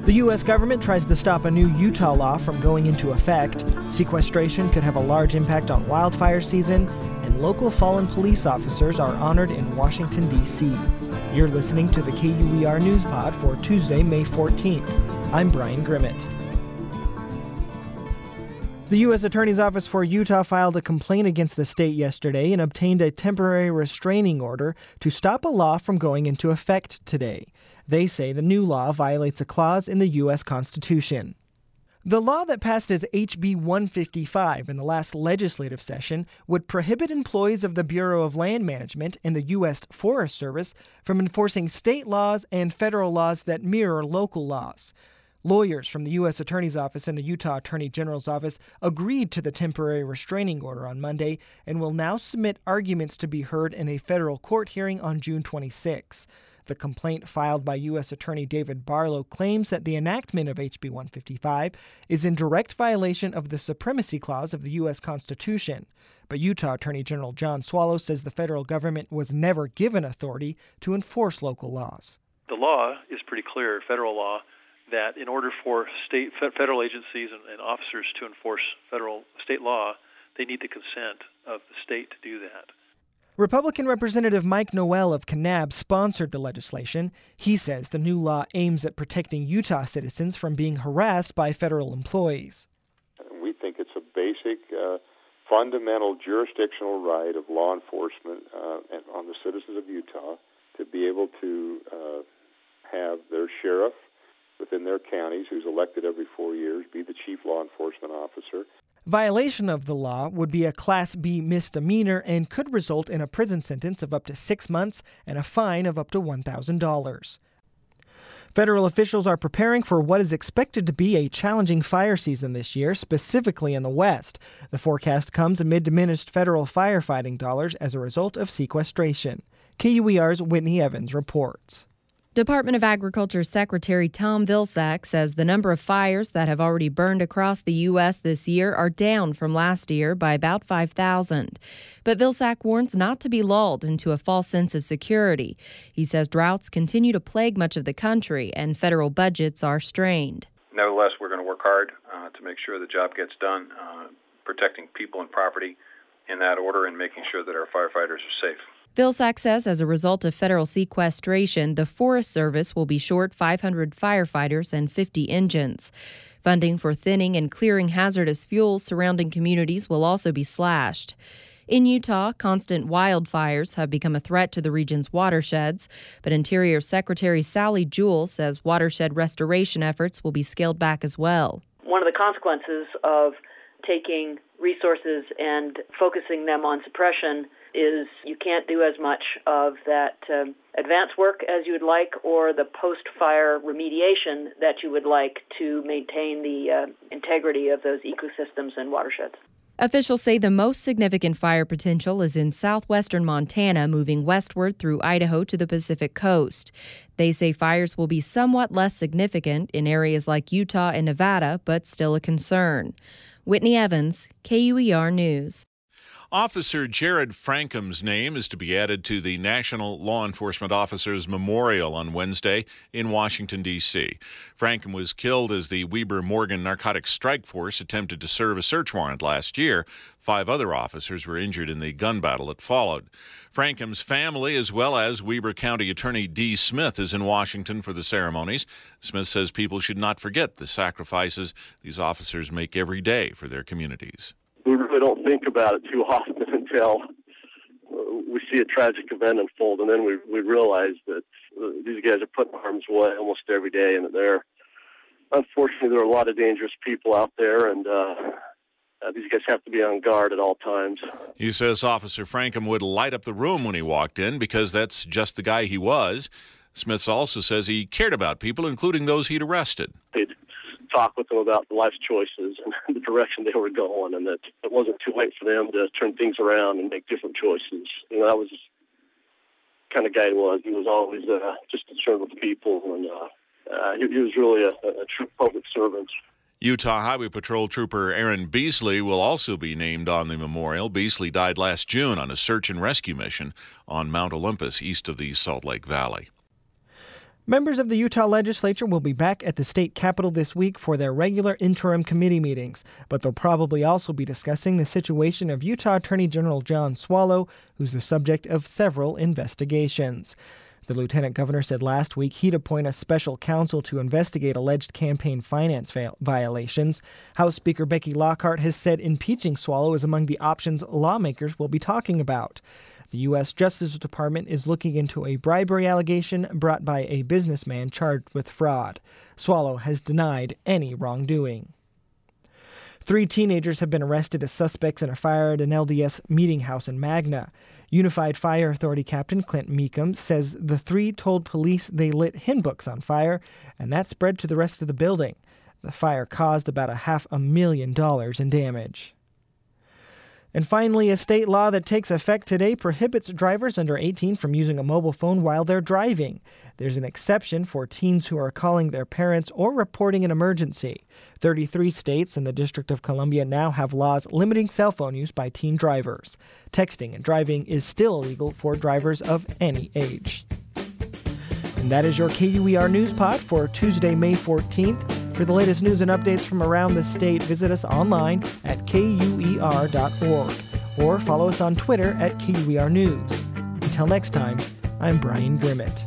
The U.S. government tries to stop a new Utah law from going into effect. Sequestration could have a large impact on wildfire season, and local fallen police officers are honored in Washington, D.C. You're listening to the KUER News Pod for Tuesday, May 14th. I'm Brian Grimmett. The U.S. Attorney's Office for Utah filed a complaint against the state yesterday and obtained a temporary restraining order to stop a law from going into effect today. They say the new law violates a clause in the U.S. Constitution. The law that passed as HB 155 in the last legislative session would prohibit employees of the Bureau of Land Management and the U.S. Forest Service from enforcing state laws and federal laws that mirror local laws. Lawyers from the U.S. Attorney's Office and the Utah Attorney General's Office agreed to the temporary restraining order on Monday and will now submit arguments to be heard in a federal court hearing on June 26. The complaint filed by U.S. Attorney David Barlow claims that the enactment of HB 155 is in direct violation of the Supremacy Clause of the U.S. Constitution. But Utah Attorney General John Swallow says the federal government was never given authority to enforce local laws. The law is pretty clear, federal law, that in order for federal agencies and officers to enforce state law, they need the consent of the state to do that. Republican Representative Mike Noel of Kanab sponsored the legislation. He says the new law aims at protecting Utah citizens from being harassed by federal employees. We think it's a basic, fundamental jurisdictional right of law enforcement and on the citizens of Utah to be able to have their sheriff within their counties, who's elected every 4 years, be the chief law enforcement officer. Violation of the law would be a Class B misdemeanor and could result in a prison sentence of up to 6 months and a fine of up to $1,000. Federal officials are preparing for what is expected to be a challenging fire season this year, specifically in the West. The forecast comes amid diminished federal firefighting dollars as a result of sequestration. KUER's Whitney Evans reports. Department of Agriculture Secretary Tom Vilsack says the number of fires that have already burned across the U.S. this year are down from last year by about 5,000. But Vilsack warns not to be lulled into a false sense of security. He says droughts continue to plague much of the country and federal budgets are strained. Nevertheless, we're going to work hard to make sure the job gets done, protecting people and property in that order and making sure that our firefighters are safe. Vilsack says as a result of federal sequestration, the Forest Service will be short 500 firefighters and 50 engines. Funding for thinning and clearing hazardous fuels surrounding communities will also be slashed. In Utah, constant wildfires have become a threat to the region's watersheds, but Interior Secretary Sally Jewell says watershed restoration efforts will be scaled back as well. One of the consequences of taking resources and focusing them on suppression is you can't do as much of that advance work as you would like or the post-fire remediation that you would like to maintain the integrity of those ecosystems and watersheds. Officials say the most significant fire potential is in southwestern Montana, moving westward through Idaho to the Pacific coast. They say fires will be somewhat less significant in areas like Utah and Nevada, but still a concern. Whitney Evans, KUER News. Officer Jared Frankum's name is to be added to the National Law Enforcement Officers Memorial on Wednesday in Washington, D.C. Frankum was killed as the Weber Morgan Narcotics Strike Force attempted to serve a search warrant last year. 5 other officers were injured in the gun battle that followed. Frankum's family, as well as Weber County Attorney Dee Smith, is in Washington for the ceremonies. Smith says people should not forget the sacrifices these officers make every day for their communities. We really don't think about it too often until we see a tragic event unfold, and then we realize that these guys are put in harm's way almost every day, and unfortunately there are a lot of dangerous people out there, and these guys have to be on guard at all times. He says Officer Frankum would light up the room when he walked in because that's just the guy he was. Smith also says he cared about people, including those he'd arrested. They'd talk with them about life's choices and the direction they were going, and that it wasn't too late for them to turn things around and make different choices. You know, that was the kind of guy he was. He was always just concerned with people, and he was really a true public servant. Utah Highway Patrol Trooper Aaron Beasley will also be named on the memorial. Beasley died last June on a search and rescue mission on Mount Olympus east of the Salt Lake Valley. Members of the Utah legislature will be back at the state capitol this week for their regular interim committee meetings, but they'll probably also be discussing the situation of Utah Attorney General John Swallow, who's the subject of several investigations. The lieutenant governor said last week he'd appoint a special counsel to investigate alleged campaign finance violations. House Speaker Becky Lockhart has said impeaching Swallow is among the options lawmakers will be talking about. The U.S. Justice Department is looking into a bribery allegation brought by a businessman charged with fraud. Swallow has denied any wrongdoing. 3 teenagers have been arrested as suspects in a fire at an LDS meeting house in Magna. Unified Fire Authority Captain Clint Meekum says the 3 told police they lit hymn books on fire, and that spread to the rest of the building. The fire caused about $500,000 in damage. And finally, a state law that takes effect today prohibits drivers under 18 from using a mobile phone while they're driving. There's an exception for teens who are calling their parents or reporting an emergency. 33 states and the District of Columbia now have laws limiting cell phone use by teen drivers. Texting and driving is still illegal for drivers of any age. And that is your KUER News Pod for Tuesday, May 14th. For the latest news and updates from around the state, visit us online at KUER.org or follow us on Twitter at KUER News. Until next time, I'm Brian Grimmett.